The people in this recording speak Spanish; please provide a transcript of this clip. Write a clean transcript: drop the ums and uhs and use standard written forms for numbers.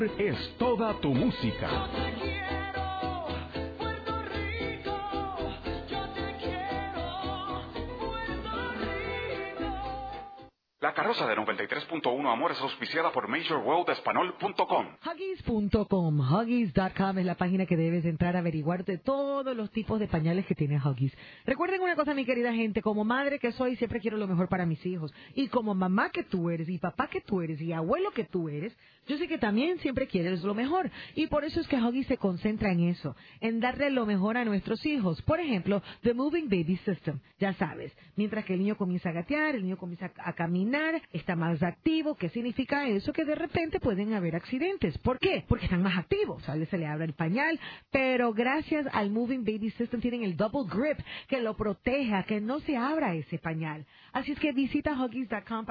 Es toda tu música. Yo te quiero, Puerto Rico. Yo te quiero, Puerto Rico. La carroza de 93.1 Amor es auspiciada por MajorWorldEspanol.com. Huggies.com, Huggies.com es la página que debes entrar a averiguar de todos los tipos de pañales que tiene Huggies. Recuerden una cosa, mi querida gente, como madre que soy, siempre quiero lo mejor para mis hijos. Y como mamá que tú eres, y papá que tú eres, y abuelo que tú eres, yo sé que también siempre quieres lo mejor. Y por eso es que Huggies se concentra en eso, en darle lo mejor a nuestros hijos. Por ejemplo, The Moving Baby System, ya sabes, mientras que el niño comienza a gatear, el niño comienza a caminar, está más activo. ¿Qué significa eso? Que de repente pueden haber accidentes. ¿Por qué? Porque están más activos. A veces se le abre el pañal, pero gracias al Moving Baby System tienen el double grip que lo proteja, que no se abra ese pañal. Así es que visita Huggies.com